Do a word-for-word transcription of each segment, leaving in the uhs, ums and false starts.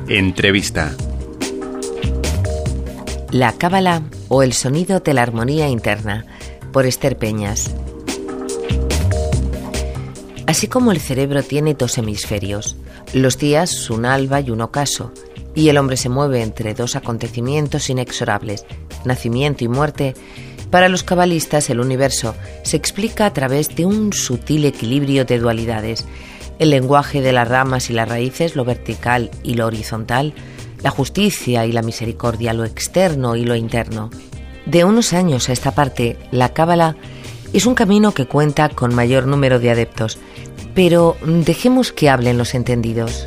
Entrevista. La cábala o el sonido de la armonía interna, por Esther Peñas. Así como el cerebro tiene dos hemisferios, los días un alba y un ocaso, y el hombre se mueve entre dos acontecimientos inexorables, nacimiento y muerte, para los cabalistas el universo se explica a través de un sutil equilibrio de dualidades, el lenguaje de las ramas y las raíces, lo vertical y lo horizontal, la justicia y la misericordia, lo externo y lo interno. De unos años a esta parte, la cábala es un camino que cuenta con mayor número de adeptos, pero dejemos que hablen los entendidos.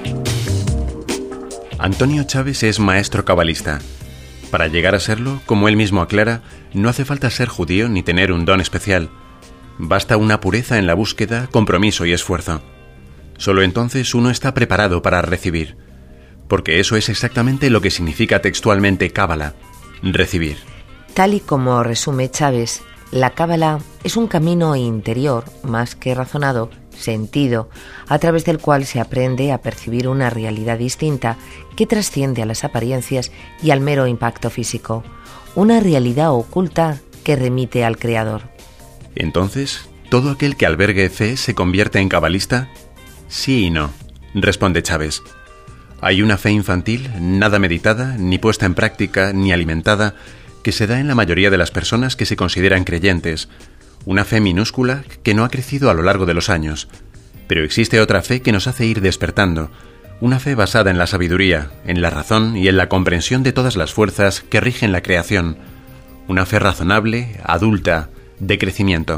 Antonio Chávez es maestro cabalista. Para llegar a serlo, como él mismo aclara, no hace falta ser judío ni tener un don especial. Basta una pureza en la búsqueda, compromiso y esfuerzo. Solo entonces uno está preparado para recibir. Porque eso es exactamente lo que significa textualmente cábala, recibir. Tal y como resume Chávez, la cábala es un camino interior, más que razonado, sentido, a través del cual se aprende a percibir una realidad distinta que trasciende a las apariencias y al mero impacto físico, una realidad oculta que remite al Creador. Entonces, ¿todo aquel que albergue fe se convierte en cabalista? Sí y no, responde Chávez. Hay una fe infantil, nada meditada, ni puesta en práctica, ni alimentada, que se da en la mayoría de las personas que se consideran creyentes, una fe minúscula que no ha crecido a lo largo de los años. Pero existe otra fe que nos hace ir despertando, una fe basada en la sabiduría, en la razón y en la comprensión de todas las fuerzas que rigen la creación, una fe razonable, adulta, de crecimiento.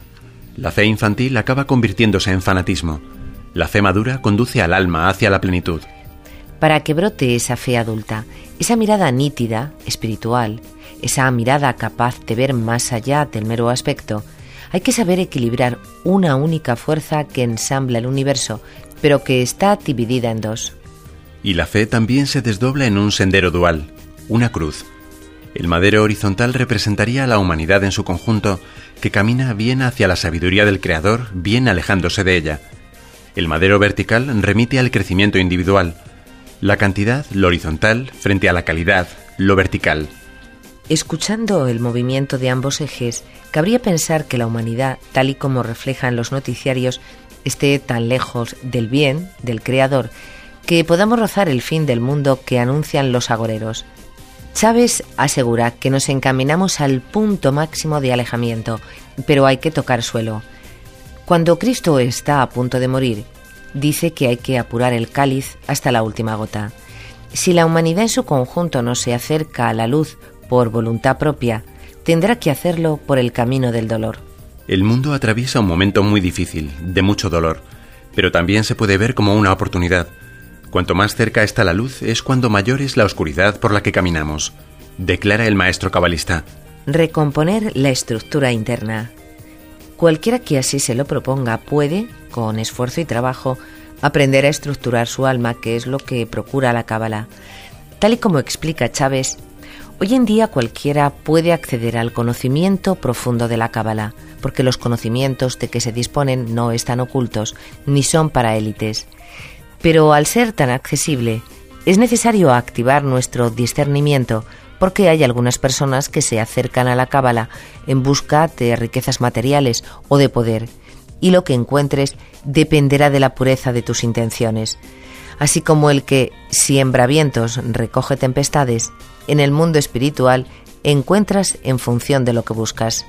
La fe infantil acaba convirtiéndose en fanatismo. La fe madura conduce al alma hacia la plenitud. Para que brote esa fe adulta, esa mirada nítida, espiritual, esa mirada capaz de ver más allá del mero aspecto, hay que saber equilibrar una única fuerza que ensambla el universo, pero que está dividida en dos. Y la fe también se desdobla en un sendero dual, una cruz. El madero horizontal representaría a la humanidad en su conjunto, que camina bien hacia la sabiduría del Creador, bien alejándose de ella. El madero vertical remite al crecimiento individual, la cantidad, lo horizontal, frente a la calidad, lo vertical. Escuchando el movimiento de ambos ejes, cabría pensar que la humanidad, tal y como reflejan los noticiarios, esté tan lejos del bien, del Creador, que podamos rozar el fin del mundo que anuncian los agoreros. Chávez asegura que nos encaminamos al punto máximo de alejamiento, pero hay que tocar suelo. Cuando Cristo está a punto de morir, dice que hay que apurar el cáliz hasta la última gota. Si la humanidad en su conjunto no se acerca a la luz por voluntad propia, tendrá que hacerlo por el camino del dolor. El mundo atraviesa un momento muy difícil, de mucho dolor, pero también se puede ver como una oportunidad. Cuanto más cerca está la luz, es cuando mayor es la oscuridad por la que caminamos, declara el maestro cabalista. Recomponer la estructura interna. Cualquiera que así se lo proponga puede, con esfuerzo y trabajo, aprender a estructurar su alma, que es lo que procura la cábala. Tal y como explica Chávez, hoy en día cualquiera puede acceder al conocimiento profundo de la cábala, porque los conocimientos de que se disponen no están ocultos, ni son para élites. Pero al ser tan accesible, es necesario activar nuestro discernimiento, porque hay algunas personas que se acercan a la cábala en busca de riquezas materiales o de poder, y lo que encuentres dependerá de la pureza de tus intenciones. Así como el que siembra vientos recoge tempestades, en el mundo espiritual encuentras en función de lo que buscas.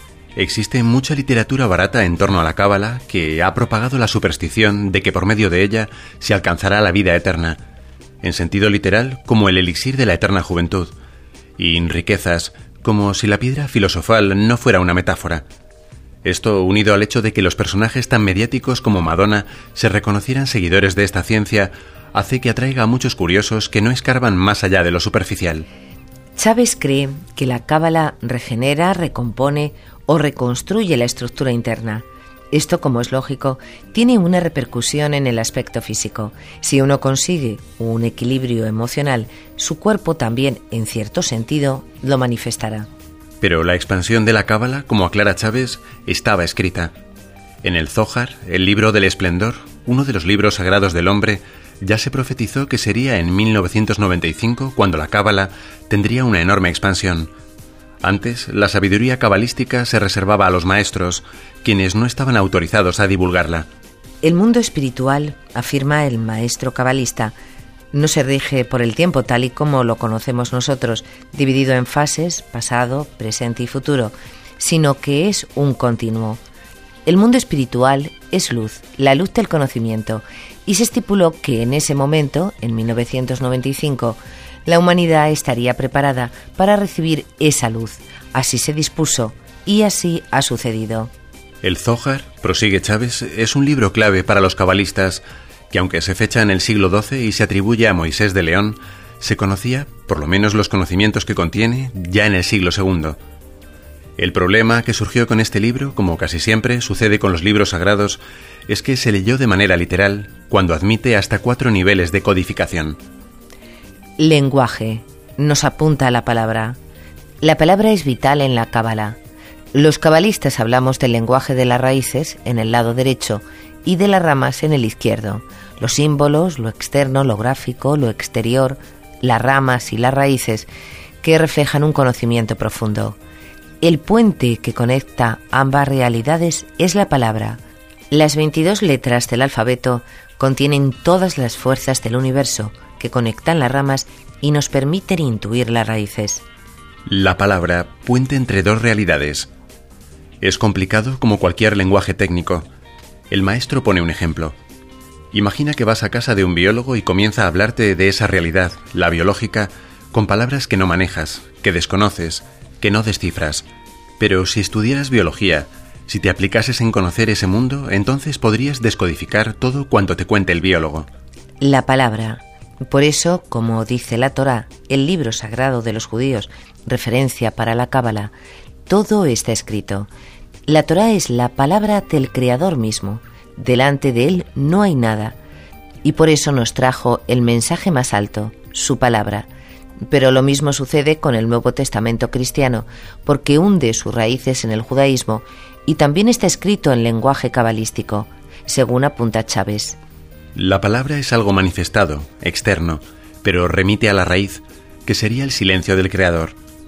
Existe mucha literatura barata en torno a la cábala que ha propagado la superstición de que por medio de ella se alcanzará la vida eterna, en sentido literal como el elixir de la eterna juventud, y en riquezas como si la piedra filosofal no fuera una metáfora. Esto, unido al hecho de que los personajes tan mediáticos como Madonna se reconocieran seguidores de esta ciencia, hace que atraiga a muchos curiosos que no escarban más allá de lo superficial. Chávez cree que la cábala regenera, recompone o reconstruye la estructura interna. Esto, como es lógico, tiene una repercusión en el aspecto físico. Si uno consigue un equilibrio emocional, su cuerpo también, en cierto sentido, lo manifestará. Pero la expansión de la cábala, como aclara Chávez, estaba escrita. En el Zohar, el libro del esplendor, uno de los libros sagrados del hombre, Ya se profetizó que sería en mil novecientos noventa y cinco cuando la cábala tendría una enorme expansión. Antes, la sabiduría cabalística se reservaba a los maestros, quienes no estaban autorizados a divulgarla. El mundo espiritual, afirma el maestro cabalista, no se rige por el tiempo tal y como lo conocemos nosotros, dividido en fases, pasado, presente y futuro, sino que es un continuo. El mundo espiritual es luz, la luz del conocimiento, y se estipuló que en ese momento, en mil novecientos noventa y cinco, la humanidad estaría preparada para recibir esa luz. Así se dispuso y así ha sucedido. El Zohar, prosigue Chávez, es un libro clave para los cabalistas que, aunque se fecha en el siglo doce y se atribuye a Moisés de León, se conocía, por lo menos los conocimientos que contiene, ya en el siglo segundo. El problema que surgió con este libro, como casi siempre sucede con los libros sagrados, es que se leyó de manera literal, cuando admite hasta cuatro niveles de codificación. Lenguaje. Nos apunta a la palabra. La palabra es vital en la cábala. Los cabalistas hablamos del lenguaje de las raíces en el lado derecho y de las ramas en el izquierdo. Los símbolos, lo externo, lo gráfico, lo exterior, las ramas y las raíces que reflejan un conocimiento profundo. El puente que conecta ambas realidades es la palabra. Las veintidós letras del alfabeto contienen todas las fuerzas del universo que conectan las ramas y nos permiten intuir las raíces. La palabra, puente entre dos realidades. Es complicado como cualquier lenguaje técnico. El maestro pone un ejemplo. Imagina que vas a casa de un biólogo y comienza a hablarte de esa realidad, la biológica, con palabras que no manejas, que desconoces, que no descifras. Pero si estudiaras biología, si te aplicases en conocer ese mundo, entonces podrías descodificar todo cuanto te cuente el biólogo. La palabra. Por eso, como dice la Torá, el libro sagrado de los judíos, referencia para la cábala, todo está escrito. La Torá es la palabra del Creador mismo. Delante de él no hay nada. Y por eso nos trajo el mensaje más alto, su palabra. Pero lo mismo sucede con el Nuevo Testamento cristiano, porque hunde sus raíces en el judaísmo y también está escrito en lenguaje cabalístico, según apunta Chávez. La palabra es algo manifestado, externo, pero remite a la raíz, que sería el silencio del Creador.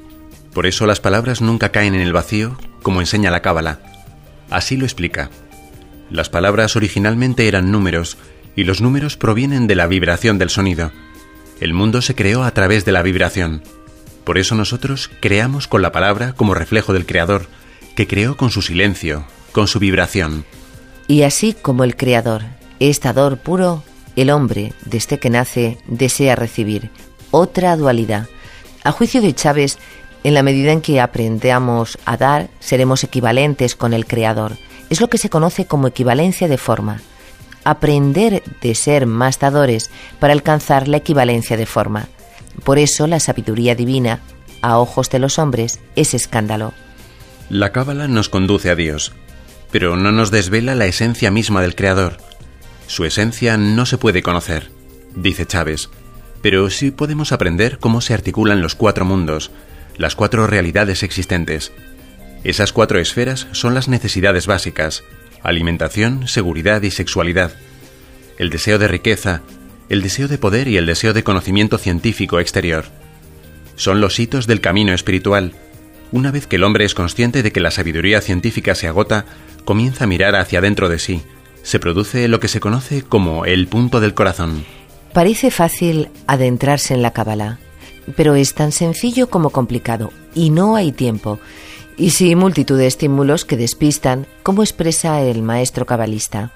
Por eso las palabras nunca caen en el vacío, como enseña la cábala. Así lo explica. Las palabras originalmente eran números, y los números provienen de la vibración del sonido. El mundo se creó a través de la vibración. Por eso nosotros creamos con la palabra como reflejo del Creador, que creó con su silencio, con su vibración. Y así como el Creador es dador puro, el hombre, desde que nace, desea recibir otra dualidad. A juicio de Chávez, en la medida en que aprendamos a dar, seremos equivalentes con el Creador. Es lo que se conoce como equivalencia de forma. Aprender de ser más dadores para alcanzar la equivalencia de forma. Por eso la sabiduría divina, a ojos de los hombres, es escándalo. La cábala nos conduce a Dios, pero no nos desvela la esencia misma del Creador. Su esencia no se puede conocer, dice Chávez, pero sí podemos aprender cómo se articulan los cuatro mundos, las cuatro realidades existentes. Esas cuatro esferas son las necesidades básicas: alimentación, seguridad y sexualidad. El deseo de riqueza, el deseo de poder y el deseo de conocimiento científico exterior. Son los hitos del camino espiritual. Una vez que el hombre es consciente de que la sabiduría científica se agota, comienza a mirar hacia dentro de sí. Se produce lo que se conoce como el punto del corazón. Parece fácil adentrarse en la cábala, pero es tan sencillo como complicado, y no hay tiempo. Y sí, multitud de estímulos que despistan, como expresa el maestro cabalista.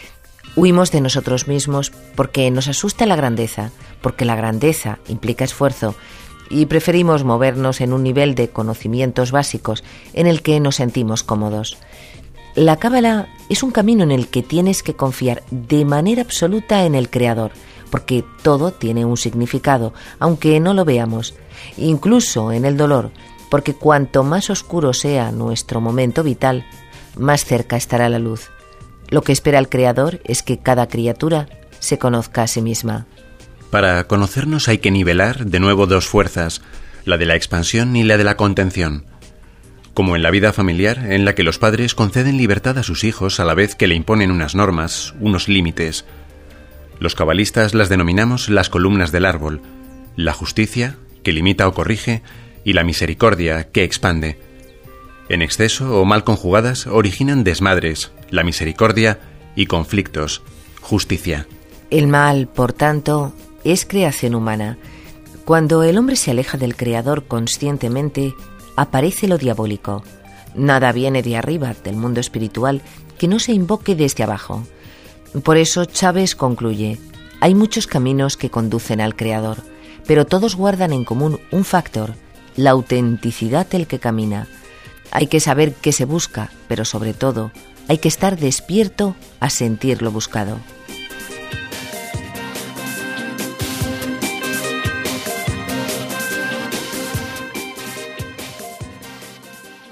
Huimos de nosotros mismos porque nos asusta la grandeza, porque la grandeza implica esfuerzo, y preferimos movernos en un nivel de conocimientos básicos en el que nos sentimos cómodos. La cábala es un camino en el que tienes que confiar de manera absoluta en el Creador, porque todo tiene un significado, aunque no lo veamos, incluso en el dolor, porque cuanto más oscuro sea nuestro momento vital, más cerca estará la luz. Lo que espera el Creador es que cada criatura se conozca a sí misma. Para conocernos hay que nivelar de nuevo dos fuerzas, la de la expansión y la de la contención. Como en la vida familiar, en la que los padres conceden libertad a sus hijos a la vez que le imponen unas normas, unos límites. Los cabalistas las denominamos las columnas del árbol: la justicia, que limita o corrige, y la misericordia, que expande. En exceso o mal conjugadas originan desmadres, la misericordia, y conflictos, justicia. El mal, por tanto, es creación humana. Cuando el hombre se aleja del Creador conscientemente, aparece lo diabólico. Nada viene de arriba, del mundo espiritual, que no se invoque desde abajo. Por eso Chávez concluye: hay muchos caminos que conducen al Creador, pero todos guardan en común un factor, la autenticidad del que camina. Hay que saber qué se busca, pero sobre todo, hay que estar despierto a sentir lo buscado.